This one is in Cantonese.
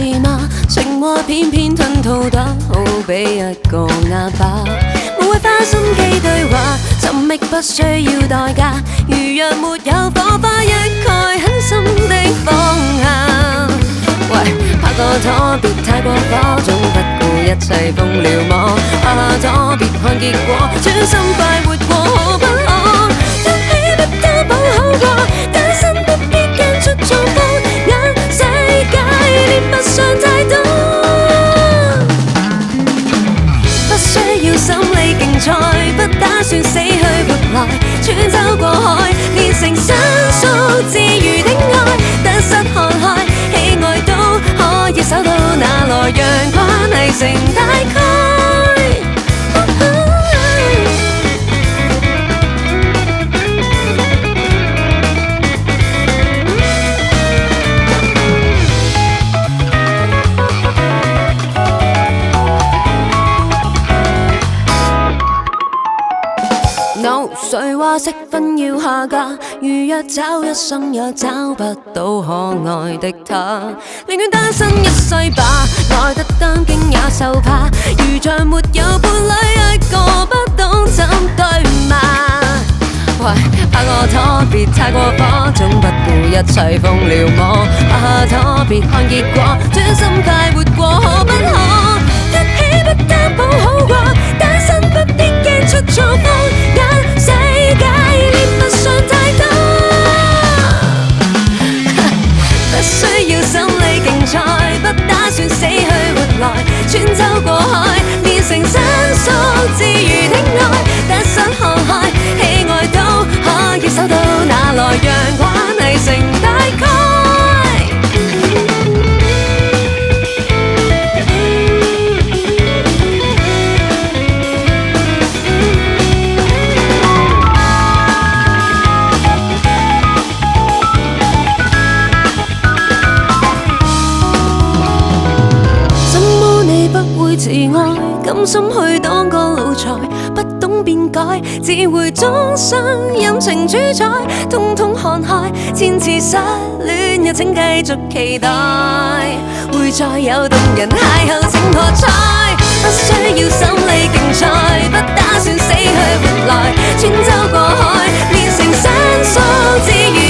是嗎？情話偏偏吞吐得好比一個啞巴，無謂花心機對話，尋覓不需要代價。如若沒有火花，一概狠心的放下。喂，拍個拖別太過火，總不顧一切風撩魔。拍下拖別看結果，專心快活過可不可？一起不擔保好過，單身不必驚出錯方。世界戀不想太多，不需要心理競賽，不打算死去活來，穿州過海，練成申訴自如的愛，得失看開，喜愛都可以守到，哪來讓關係成大概？誰話適婚要下嫁？如若找一生也找不到可愛的他，寧願單身一世吧，愛得擔驚也受怕，如像沒有伴侶，一個不懂怎對罵。喂，拍個拖別太過火，總不顧一切風撩魔。拍下拖別看結果，專心快活過可不可？一起不擔保好過，單身不必驚出錯方。世界戀不想太多，不需要心理競賽，不打算死去活來，穿州過海，練成申訴自如的愛，得失看開，喜愛都可以守到，哪來讓關係成大概？自愛，甘心去當個奴才，不懂變改，只會終生任情主宰，通通看開，千次失戀也請繼續期待，會再有動人邂逅請破彩，不需要心理競賽，不打算死去活來，穿州過海，練成申訴自如。